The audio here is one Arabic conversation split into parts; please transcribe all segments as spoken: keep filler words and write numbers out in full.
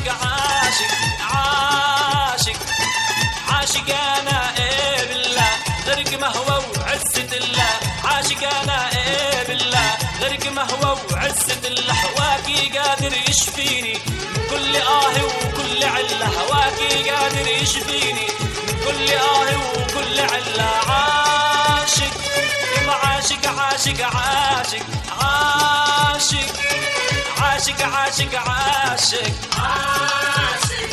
عاشق عاشق عاشق عاشق انا ايه بالله غرق مهوى وعزة الله عاشق انا ايه بالله غرق مهوى وعزة الله هواكي قادر يشفيني من كل آه وكل علة هواكي قادر يشفيني من كل آه وكل علة عاشق يما عاشق عاشق عاشق عاشق عاشق عاشق عاشق عاشق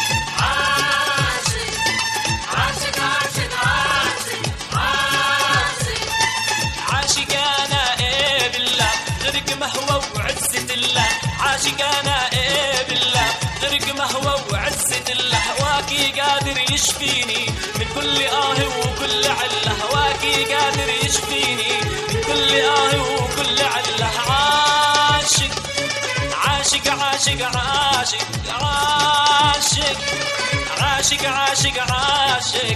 عاشق عاشق عاشق عاشق عاشق عاشق انا ايه بالله غرق مهوى وعزة الله عاشق انا ايه بالله غرق مهوى وعزة الله هواكي قادر يشفيني من كل آه وكل علة هواكي قادر يشفيني من كل آه وكل علة عاشق عاشق عاشق عاشق عاشق عاشق عاشق عاشق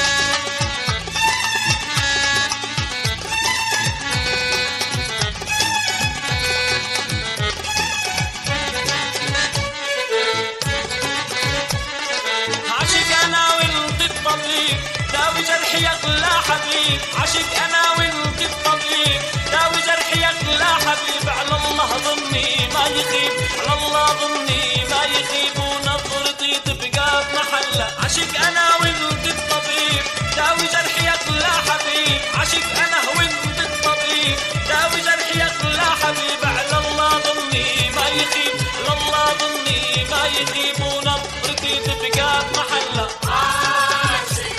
عاشق انا وانت الطبيب داوي جرحي اغلى حبيب عاشق انا وانت الطبيب داوي جرحي اغلى حبيب على الله ظني ما يخيب على الله ظني ما يخيب ونظرتي تبقى بمحله عاشق انا وانت الطبيب داوي جرحي اغلى حبيب عاشق انا وانت الطبيب داوي جرحي اغلى حبيب على الله ظني ما يخيب على الله ظني ما يخيب ونظرتي تبقى بمحله عاشق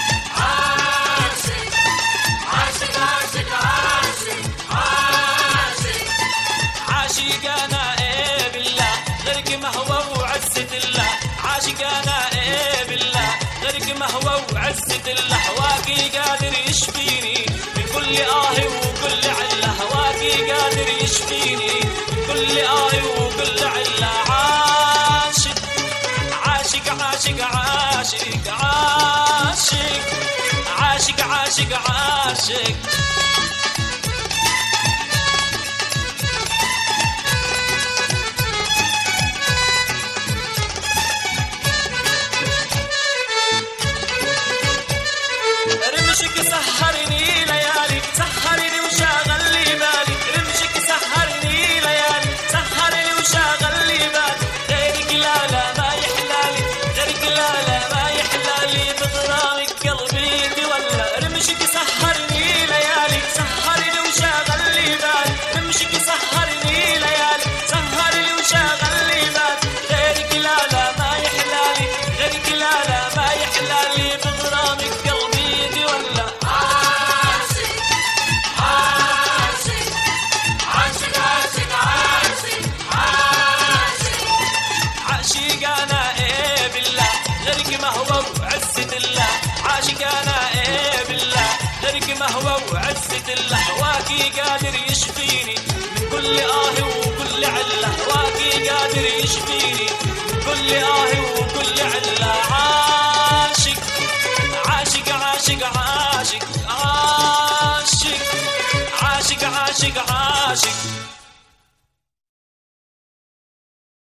عاشق عاشق عاشق عاشق عاشق عاشق انا ايه بالله غرق مهوى وعزة الله عاشق انا ايه بالله غرق مهوى وعزة الله هواكي قادر يشفيني من كل آه وكل علة هواكي قادر يشفيني من كل آه وكل علة عاشق عاشق عاشق عاشق عاشق عاشق عاشق عاشق رمشك سهرني ليالي سهرني وشاغل لي بالي رمشك سهرني ليالي سهرني وشاغل لي بالي غيرك لا لا ما يحلالي غيرك لا لا ما يحلالي بغرامك قلبي تولى رمشك سهرني ليالي سهرني وشاغل لي بالي رمشك سهرني ليالي سهرني وشاغل لي بالي غيرك لا لا ما يحلالي غيرك لا لا ما يحلالي بغرامك قلبي تولى عاشق عاشق عاشق عاشق عاشق عاشق عاشق انا ايه بالله غرق مهوى وعزة الله عاشق انا ايه بالله غرق مهوى وعزة الله هواكي قادر يشفيني من كل آه وكل علة هواكي قادر يشفيني من كل آه وكل علة عاشق عاشق عاشق عاشق عاشق عاشق عاشق عاشق